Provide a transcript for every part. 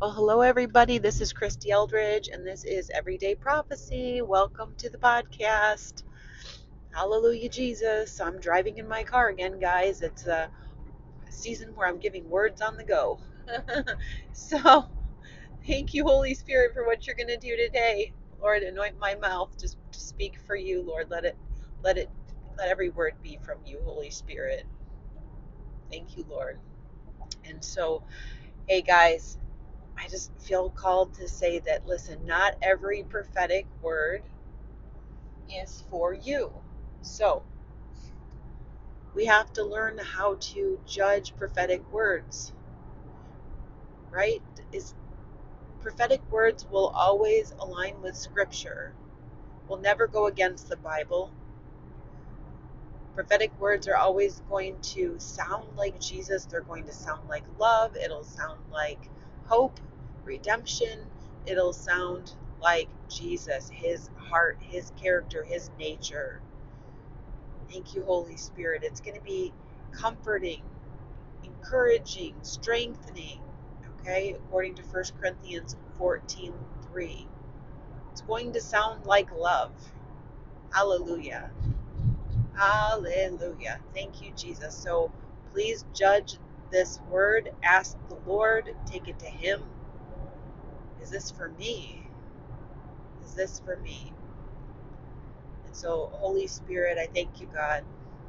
Well, hello everybody. This is Christy Eldridge, and this is Everyday Prophecy. Welcome to the podcast. Hallelujah, Jesus. I'm driving in my car again, guys. It's a season where I'm giving words on the go. So, thank you, Holy Spirit, for what you're going to do today. Lord, anoint my mouth just to speak for you, Lord. Let every word be from you, Holy Spirit. Thank you, Lord. And so, hey, guys. I just feel called to say that, listen, not every prophetic word is for you. So we have to learn how to judge prophetic words, right? Prophetic words will always align with Scripture, will never go against the Bible. Prophetic words are always going to sound like Jesus. They're going to sound like love. It'll sound like hope, redemption. It'll sound like Jesus, his heart, his character, his nature. Thank you, Holy Spirit. It's going to be comforting, encouraging, strengthening, okay, according to 1 Corinthians 14:3. It's going to sound like love. Hallelujah. Hallelujah. Thank you, Jesus. So please judge this word. Ask the Lord. Take it to Him. Is this for me? Is this for me? And so, Holy Spirit, I thank you, God.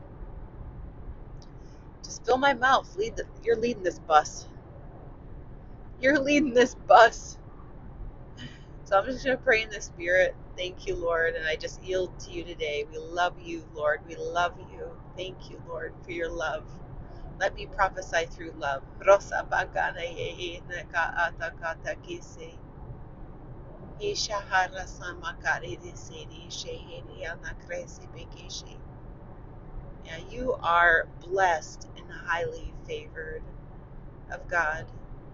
Just fill my mouth. You're leading this bus. You're leading this bus. So I'm just going to pray in the Spirit. Thank you, Lord. And I just yield to you today. We love you, Lord. We love you. Thank you, Lord, for your love. Let me prophesy through love. Rosa bagana ye naka atakata kise. Ishahara samakari disedi shehedi anakresi bekishi. Yeah, you are blessed and highly favored of God.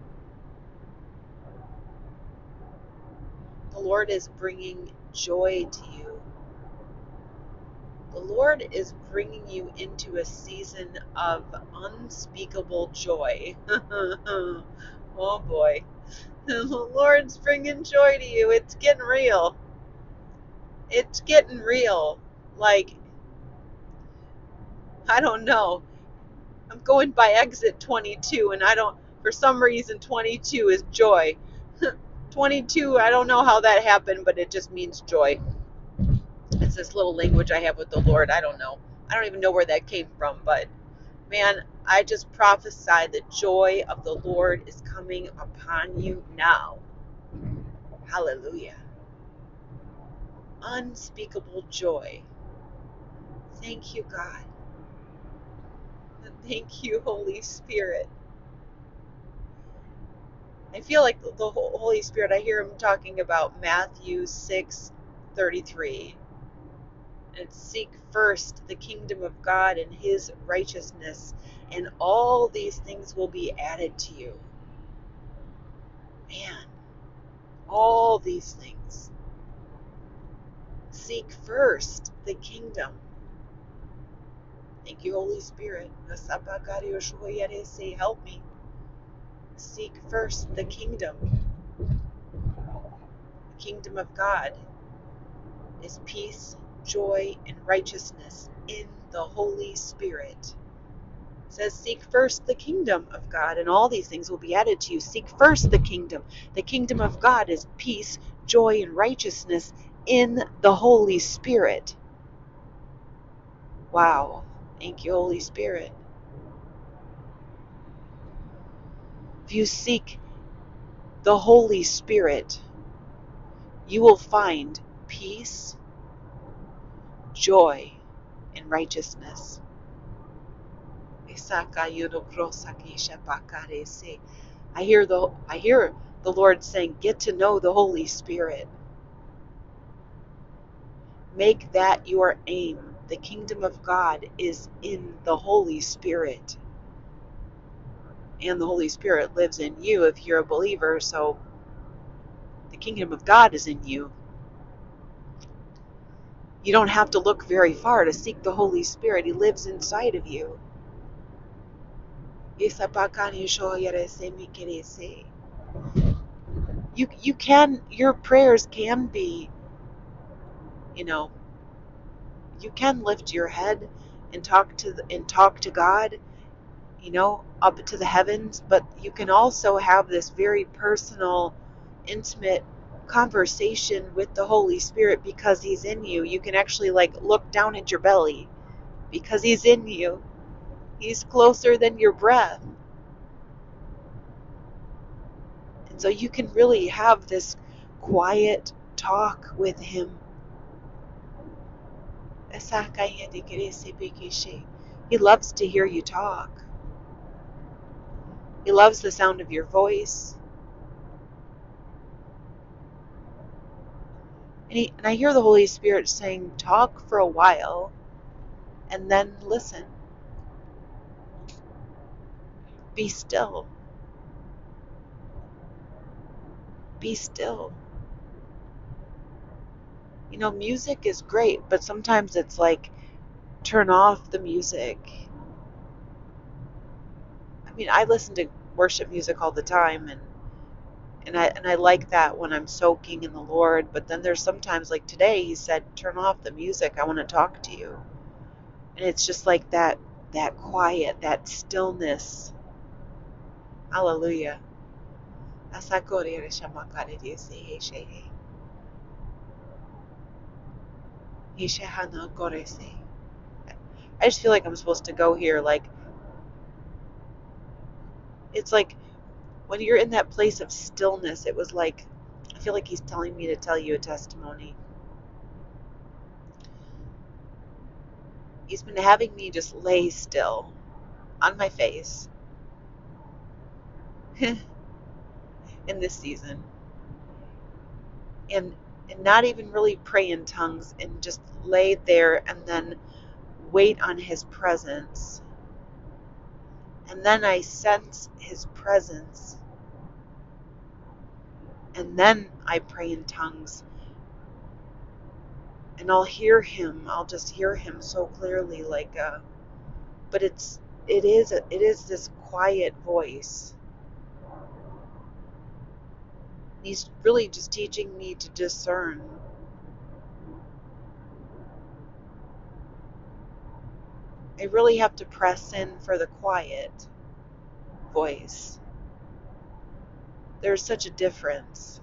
The Lord is bringing joy to you. The Lord is bringing you into a season of unspeakable joy. Oh boy. The Lord's bringing joy to you. It's getting real. It's getting real. Like, I don't know. I'm going by exit 22, and for some reason, 22 is joy. 22, I don't know how that happened, but it just means joy. It's this little language I have with the Lord. I don't know. I don't even know where that came from, but man, I just prophesy the joy of the Lord is coming upon you now. Hallelujah. Unspeakable joy. Thank you, God. Thank you, Holy Spirit. I feel like the Holy Spirit, I hear him talking about Matthew 6:33. And seek first the kingdom of God and his righteousness, and all these things will be added to you. Man, all these things. Seek first the kingdom. Thank you, Holy Spirit. Help me. Seek first the kingdom of God is peace, joy, and righteousness in the Holy Spirit. It says, seek first the kingdom of God, and all these things will be added to you. Seek first the kingdom. The kingdom of God is peace, joy, and righteousness in the Holy Spirit. Wow. Thank you, Holy Spirit. If you seek the Holy Spirit, you will find peace, joy, and righteousness. I hear the Lord saying, get to know the Holy Spirit. Make that your aim. The kingdom of God is in the Holy Spirit. And the Holy Spirit lives in you if you're a believer, so the kingdom of God is in you. You don't have to look very far to seek the Holy Spirit. He lives inside of you. you can, your prayers can be, you know, you can lift your head and talk to God, up to the heavens, but you can also have this very personal, intimate conversation with the Holy Spirit because He's in you. You can actually like look down at your belly because He's in you. He's closer than your breath. And so you can really have this quiet talk with Him. He loves to hear you talk. He loves the sound of your voice. And I hear the Holy Spirit saying, talk for a while and then listen. Be still. Be still. Music is great, but sometimes it's like, turn off the music. I mean, I listen to worship music all the time, and I like that when I'm soaking in the Lord, but then there's sometimes, like today, He said, turn off the music, I want to talk to you. And it's just like that quiet, that stillness. Hallelujah. I just feel like I'm supposed to go here. Like, it's like when you're in that place of stillness, it was like, I feel like He's telling me to tell you a testimony. He's been having me just lay still on my face in this season, and not even really pray in tongues, and just lay there and then wait on His presence. And then I sense His presence, and then I pray in tongues, and I'll just hear Him so clearly, but it is this quiet voice. He's really just teaching me to discern. I really have to press in for the quiet voice. There's such a difference.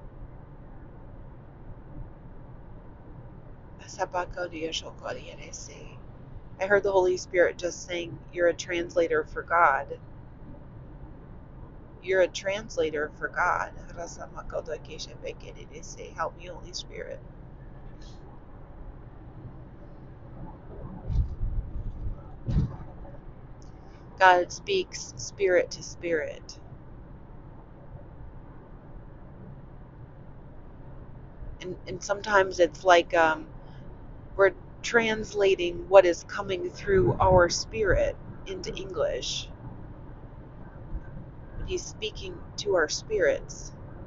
I heard the Holy Spirit just saying, you're a translator for God. You're a translator for God. Help me, Holy Spirit. God speaks spirit to spirit. And sometimes it's like we're translating what is coming through our spirit into English. He's speaking to our spirits.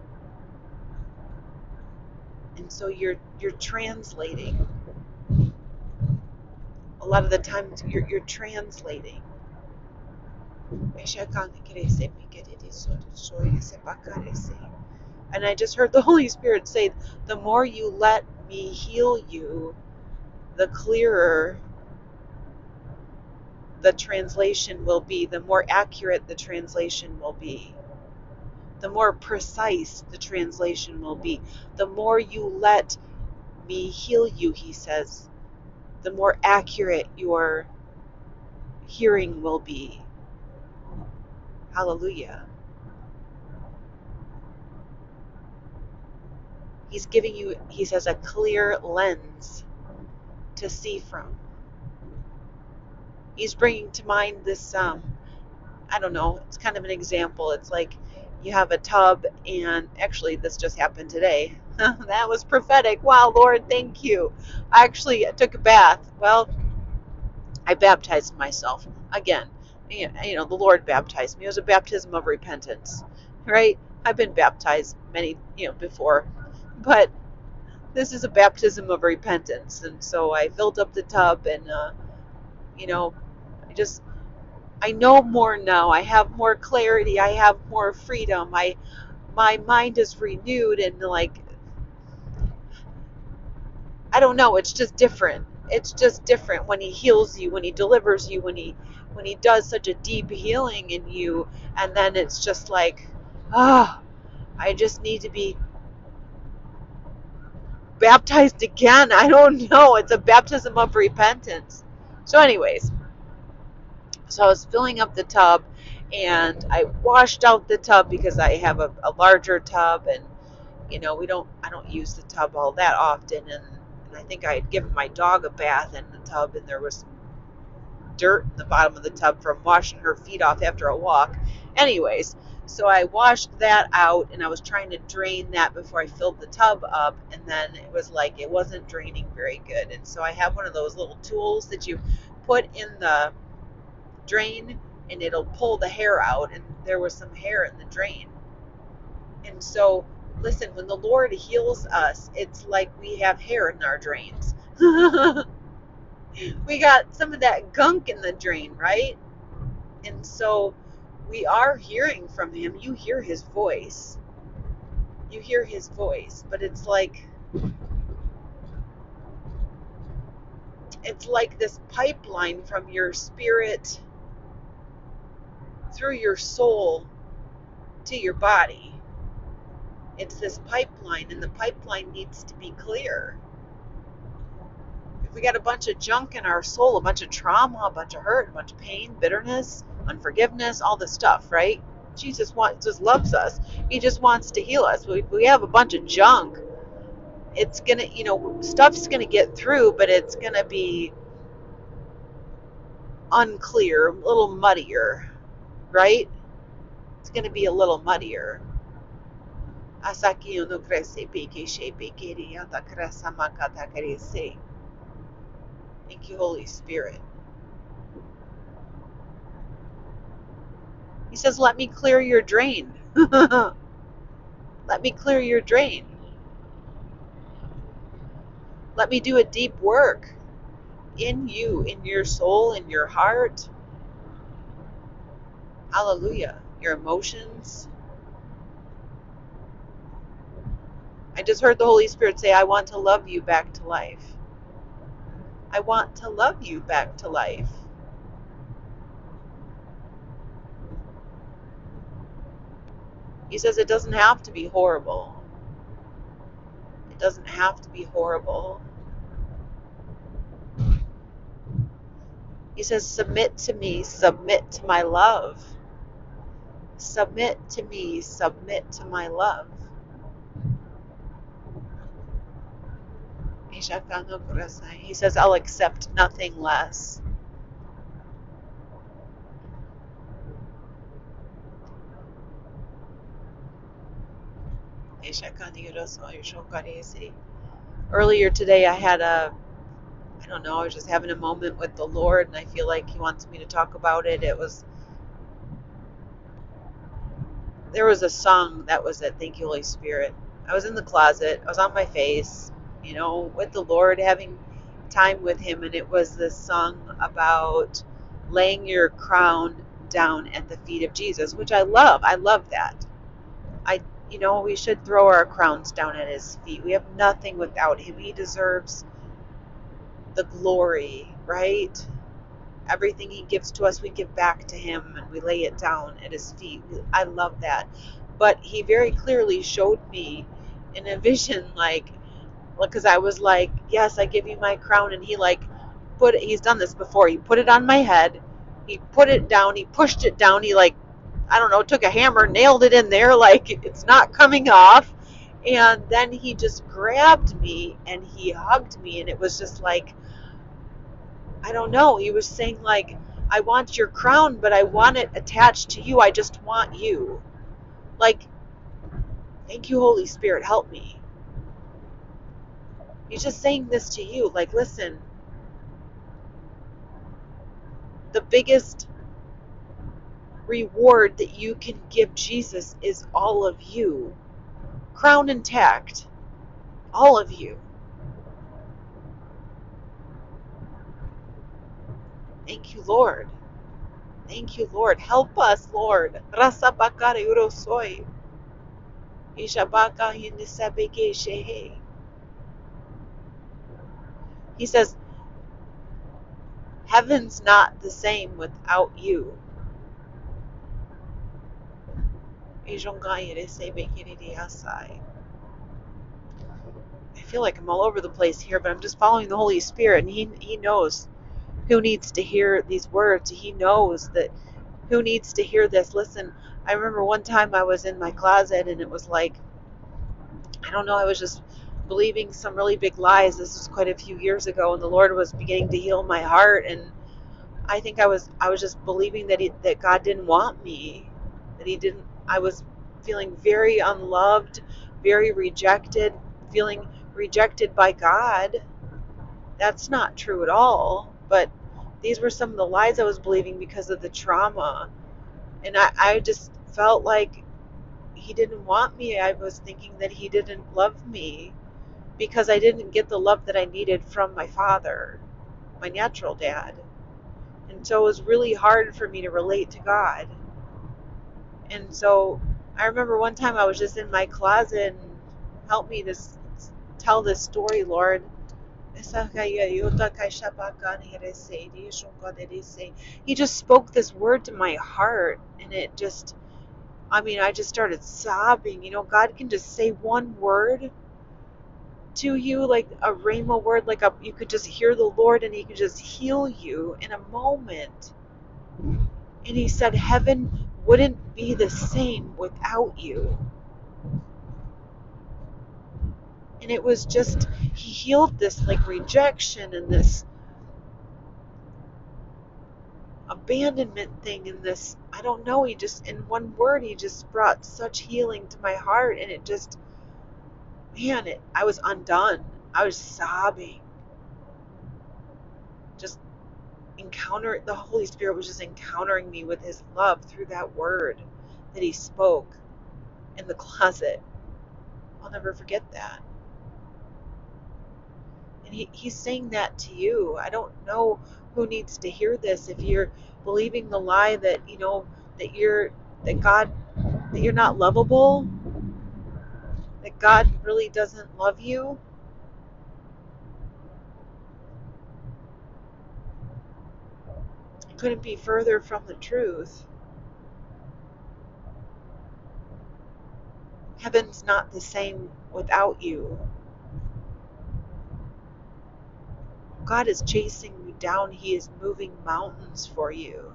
And so you're translating. A lot of the times you're translating. And I just heard the Holy Spirit say, the more you let me heal you, the clearer the translation will be, the more accurate the translation will be, the more precise the translation will be. The more you let me heal you, He says, the more accurate your hearing will be. Hallelujah. He's giving you, He says, a clear lens to see from. He's bringing to mind this, I don't know, it's kind of an example. It's like you have a tub, and actually this just happened today. That was prophetic. Wow, Lord, thank you. I took a bath. Well, I baptized myself again. The Lord baptized me. It was a baptism of repentance, right? I've been baptized many, before, but this is a baptism of repentance. And so I filled up the tub, and, I know more now. I have more clarity. I have more freedom. my mind is renewed, and like, I don't know, it's just different. It's just different when he heals you, when he delivers you, when he does such a deep healing in you, and then it's just like, ah, I just need to be baptized again. I don't know. It's a baptism of repentance. So anyways, so I was filling up the tub, and I washed out the tub because I have a larger tub, and I don't use the tub all that often, and I think I had given my dog a bath in the tub, and there was dirt in the bottom of the tub from washing her feet off after a walk. Anyways, so I washed that out, and I was trying to drain that before I filled the tub up, and then it was like it wasn't draining very good. And so I have one of those little tools that you put in the drain, and it'll pull the hair out, and there was some hair in the drain. And so, listen, when the Lord heals us, it's like we have hair in our drains. We got some of that gunk in the drain, right? And so we are hearing from him. You hear his voice. You hear his voice, but it's like this pipeline from your spirit through your soul to your body. It's this pipeline, and the pipeline needs to be clear. If we got a bunch of junk in our soul, a bunch of trauma, a bunch of hurt, a bunch of pain, bitterness, unforgiveness, all this stuff, right? Jesus just loves us. He just wants to heal us. We have a bunch of junk. It's gonna, stuff's gonna get through, but it's gonna be unclear, a little muddier, right? It's gonna be a little muddier. Thank you, Holy Spirit. He says, let me clear your drain. Let me clear your drain. Let me do a deep work in you, in your soul, in your heart. Hallelujah. Your emotions. I just heard the Holy Spirit say, I want to love you back to life. I want to love you back to life. He says it doesn't have to be horrible. It doesn't have to be horrible. He says, submit to me, submit to my love. Submit to me, submit to my love. He says, I'll accept nothing less. Earlier today, I was just having a moment with the Lord, and I feel like he wants me to talk about it. There was a song that was at Thank You, Holy Spirit. I was in the closet. I was on my face, with the Lord, having time with him, and it was this song about laying your crown down at the feet of Jesus, which I love. I love that. We should throw our crowns down at his feet. We have nothing without him. He deserves the glory, right? Everything he gives to us, we give back to him, and we lay it down at his feet. I love that. But he very clearly showed me in a vision, because I was like, yes, I give you my crown. And he's done this before. He put it on my head. He put it down. He pushed it down. He took a hammer, nailed it in there, it's not coming off. And then he just grabbed me and he hugged me, and it was just like, I don't know. He was saying, I want your crown, but I want it attached to you. I just want you. Thank you, Holy Spirit. Help me. He's just saying this to you. Listen, the biggest reward that you can give Jesus is all of you. Crown intact. All of you. Thank you, Lord. Thank you, Lord. Help us, Lord. Rasa bakare urosoi. Ishabaka Hinisabeke Shehe. He says, heaven's not the same without you. I feel like I'm all over the place here, but I'm just following the Holy Spirit, and He knows who needs to hear these words. He knows that who needs to hear this. Listen, I remember one time I was in my closet, and it was like, I don't know, I was just believing some really big lies. This was quite a few years ago, and the Lord was beginning to heal my heart, and I think I was just believing that God didn't want me, that He didn't. I was feeling very unloved, very rejected, feeling rejected by God. That's not true at all. But these were some of the lies I was believing because of the trauma, and I just felt like He didn't want me. I was thinking that He didn't love me because I didn't get the love that I needed from my father, my natural dad. And so it was really hard for me to relate to God. And so I remember one time I was just in my closet, and help me to tell this story, Lord. He just spoke this word to my heart, and it just, I just started sobbing. God can just say one word to you, like a rhema word, you could just hear the Lord, and He could just heal you in a moment. And He said heaven wouldn't be the same without you. And it was just, He healed this rejection and this abandonment thing, and this, I don't know, He just, in one word, He just brought such healing to my heart. And it just, I was undone. I was sobbing. Just the Holy Spirit was just encountering me with His love through that word that He spoke in the closet. I'll never forget that. And He's saying that to you. I don't know who needs to hear this. If you're believing the lie that that you're that God that you're not lovable, that God really doesn't love you, it couldn't be further from the truth. Heaven's not the same without you. God is chasing you down. He is moving mountains for you.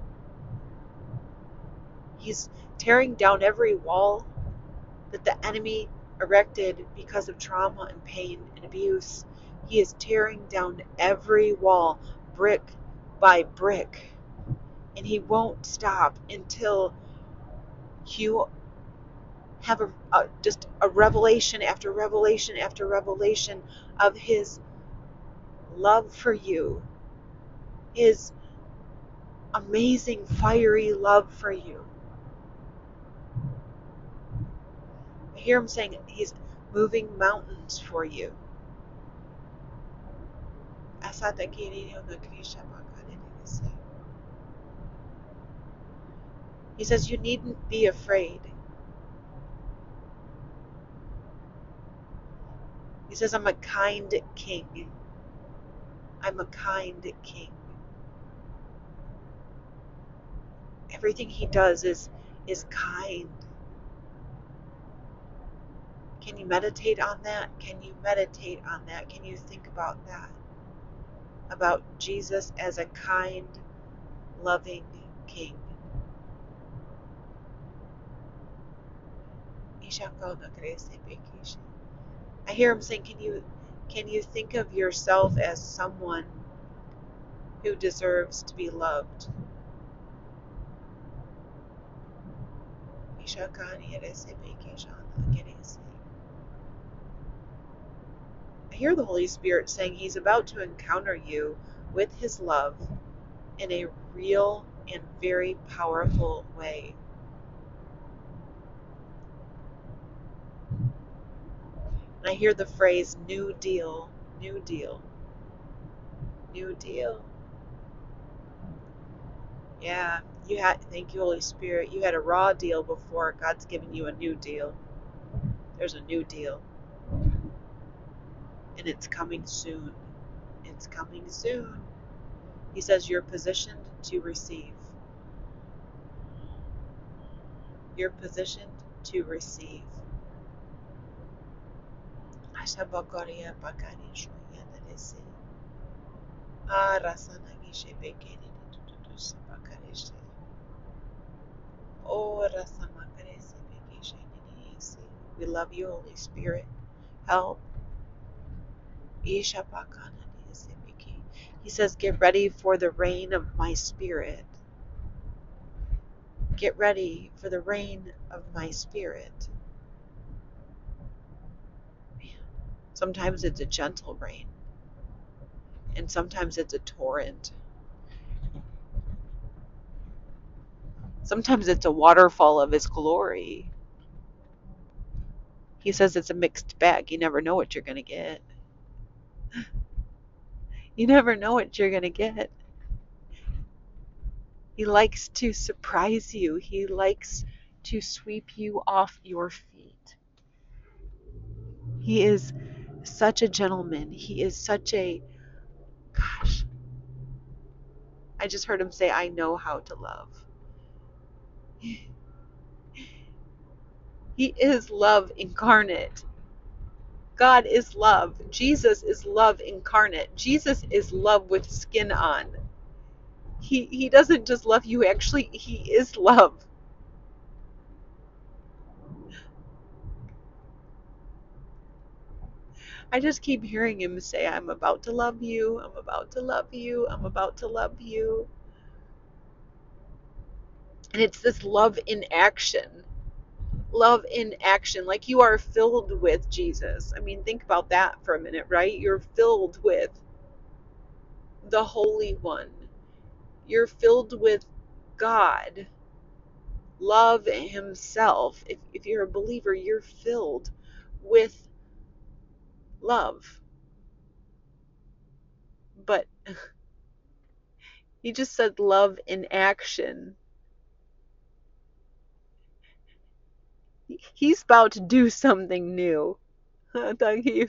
He's tearing down every wall that the enemy erected because of trauma and pain and abuse. He is tearing down every wall, brick by brick. And He won't stop until you have just a revelation after revelation after revelation of His love for you, His amazing fiery love for you. I hear Him saying He's moving mountains for you. He says you needn't be afraid. He says, I'm a kind king. I'm a kind king. Everything He does is kind. Can you meditate on that? Can you meditate on that? Can you think about that? About Jesus as a kind, loving king. I hear Him saying, can you think of yourself as someone who deserves to be loved? I hear the Holy Spirit saying He's about to encounter you with His love in a real and very powerful way. And I hear the phrase New Deal, New Deal, New Deal. Yeah, thank you, Holy Spirit. You had a raw deal before. God's giving you a new deal. There's a new deal. And it's coming soon. It's coming soon. He says you're positioned to receive. You're positioned to receive. We love you, Holy Spirit. Help. He says, get ready for the rain of my spirit. Get ready for the rain of my spirit. Sometimes it's a gentle rain, and sometimes it's a torrent. Sometimes it's a waterfall of His glory. He says it's a mixed bag. You never know what you're going to get. You never know what you're going to get. He likes to surprise you. He likes to sweep you off your feet. He is such a gentleman. He is such a, gosh, I just heard him say, I know how to love. He is love incarnate. God is love. Jesus is love incarnate. Jesus is love with skin on. He doesn't just love you, actually, He is love. I just keep hearing Him say, I'm about to love you, I'm about to love you, I'm about to love you. And it's this love in action. Love in action, like you are filled with Jesus. I mean, think about that for a minute, right? You're filled with the Holy One. You're filled with God, love Himself. If you're a believer, you're filled with love. But He just said love in action. He's about to do something new. He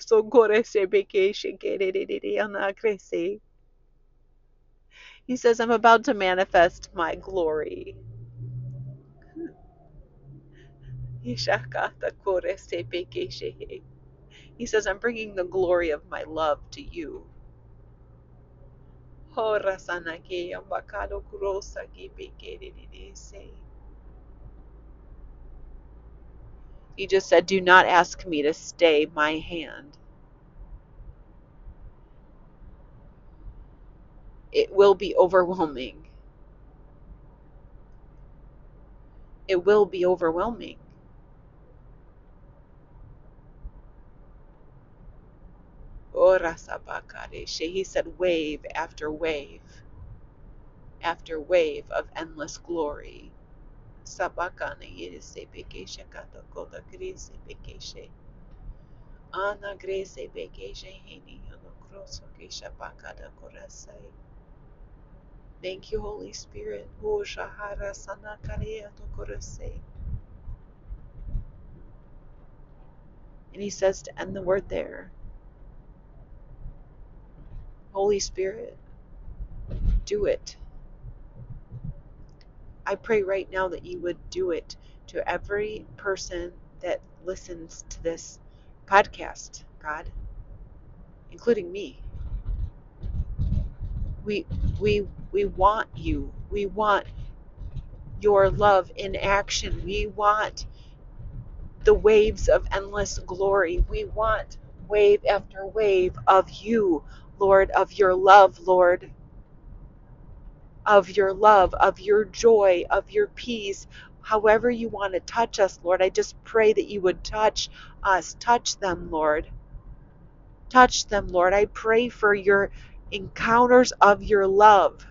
says, I'm about to manifest my glory. He says, I'm bringing the glory of my love to you. He just said, do not ask me to stay my hand. It will be overwhelming. It will be overwhelming. He said, wave after wave after wave of endless glory. Thank you, Holy Spirit. And He says to end the word there. Holy Spirit, do it. I pray right now that you would do it to every person that listens to this podcast, God, including me. We want you. We want your love in action. We want the waves of endless glory. We want wave after wave of you, Lord, of your love, Lord, of your love, of your joy, of your peace. However you want to touch us, Lord, I just pray that you would touch us. Touch them, Lord. Touch them, Lord. I pray for your encounters of your love.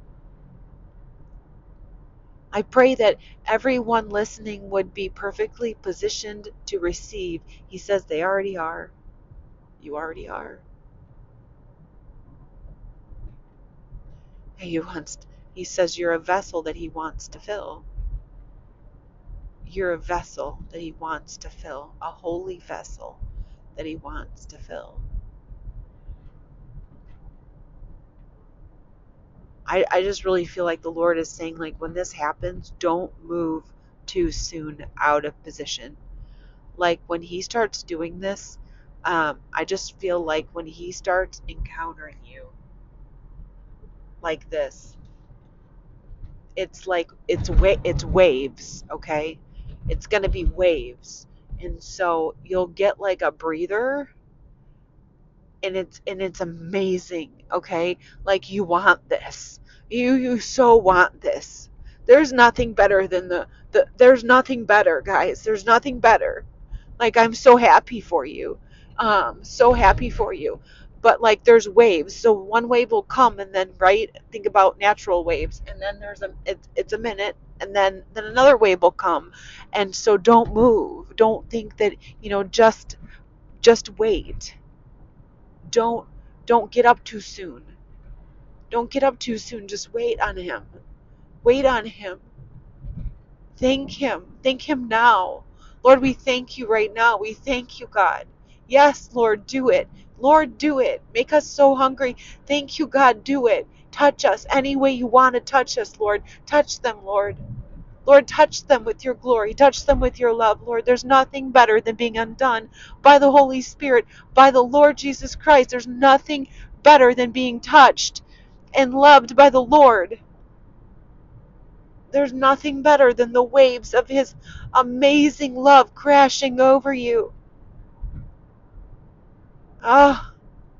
I pray that everyone listening would be perfectly positioned to receive. He says they already are. You already are. He says you're a vessel that He wants to fill. you're a vessel that he wants to fill, a holy vessel that he wants to fill. I just really feel like the Lord is saying, like, when this happens, don't move too soon out of position. Like, when he starts doing this, I just feel like when he starts encountering you like this, it's like it's waves, okay? It's gonna be waves, and so you'll get like a breather, and it's amazing, okay? Like, you want this, you so want this. There's nothing better than there's nothing better, guys. There's nothing better. Like, I'm so happy for you. So happy for you. But like, there's waves. So one wave will come, and then, right? Think about natural waves, and then it's a minute, and then another wave will come. And so don't move. Don't think that, just wait. Don't don't get up too soon. Don't get up too soon. Just wait on him. Wait on him. Thank him. Thank him now. Lord, we thank you right now. We thank you, God. Yes, Lord, do it. Lord, do it. Make us so hungry. Thank you, God. Do it. Touch us any way you want to touch us, Lord. Touch them, Lord. Lord, touch them with your glory. Touch them with your love, Lord. There's nothing better than being undone by the Holy Spirit, by the Lord Jesus Christ. There's nothing better than being touched and loved by the Lord. There's nothing better than the waves of his amazing love crashing over you. Ah,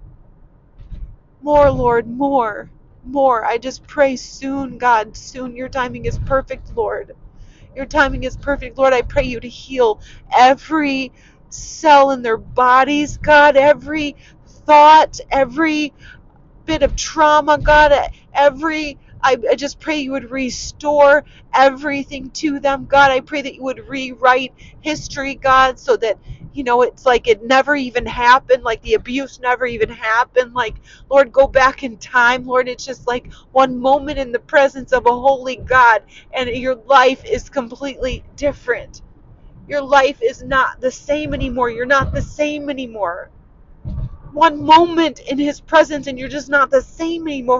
more, Lord, more, more. I just pray soon, God, soon. Your timing is perfect, Lord. Your timing is perfect. Lord, I pray you to heal every cell in their bodies, God, every thought, every bit of trauma, God, I just pray you would restore everything to them, God. I pray that you would rewrite history, God, so that, it's like it never even happened, like the abuse never even happened. Like, Lord, go back in time, Lord. It's just like one moment in the presence of a holy God, and your life is completely different. Your life is not the same anymore. You're not the same anymore. One moment in his presence and you're just not the same anymore.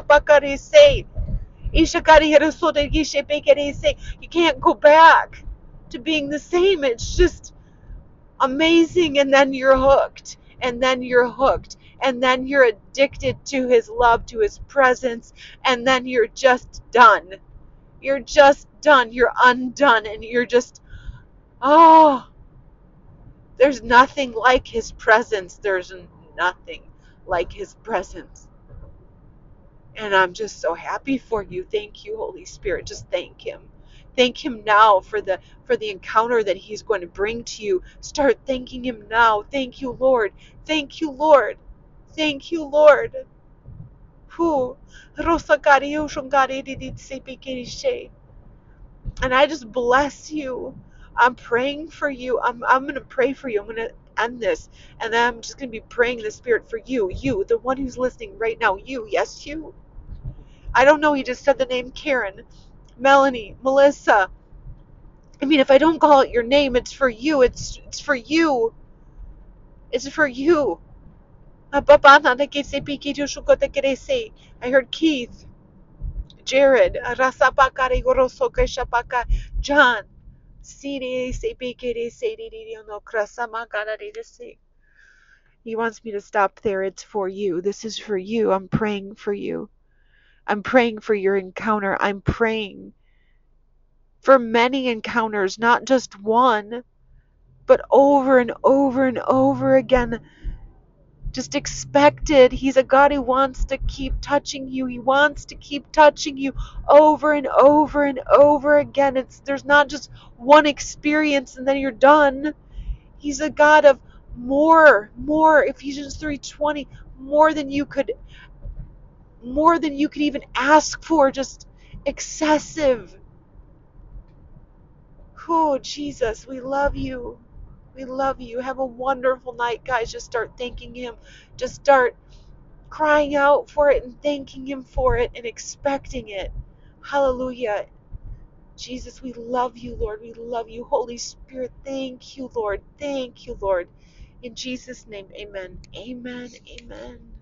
You can't go back to being the same. It's just amazing. And then you're hooked. And then you're hooked. And then you're addicted to his love, to his presence. And then you're just done. You're just done. You're undone. And you're just, oh, there's nothing like his presence. There's nothing like his presence. And I'm just so happy for you. Thank you, Holy Spirit. Just thank him. Thank him now for the encounter that he's going to bring to you. Start thanking him now. Thank you, Lord. Thank you, Lord. Thank you, Lord. Who? And I just bless you. I'm praying for you. I'm going to pray for you. I'm going to end this. And then I'm just going to be praying in the Spirit for you. You, the one who's listening right now. You. Yes, you. I don't know. He just said the name Karen, Melanie, Melissa. I mean, if I don't call it your name, it's for you. It's for you. It's for you. I heard Keith, Jared, John. He wants me to stop there. It's for you. This is for you. I'm praying for you. I'm praying for your encounter. I'm praying for many encounters, not just one, but over and over and over again. Just expect it. He's a God who wants to keep touching you. He wants to keep touching you over and over and over again. There's not just one experience and then you're done. He's a God of more. Ephesians 3:20, more than you could even ask for, just excessive. Oh, Jesus, we love you. We love you. Have a wonderful night, guys. Just start thanking him. Just start crying out for it and thanking him for it and expecting it. Hallelujah. Jesus, we love you, Lord. We love you. Holy Spirit, thank you, Lord. Thank you, Lord. In Jesus' name, amen. Amen. Amen.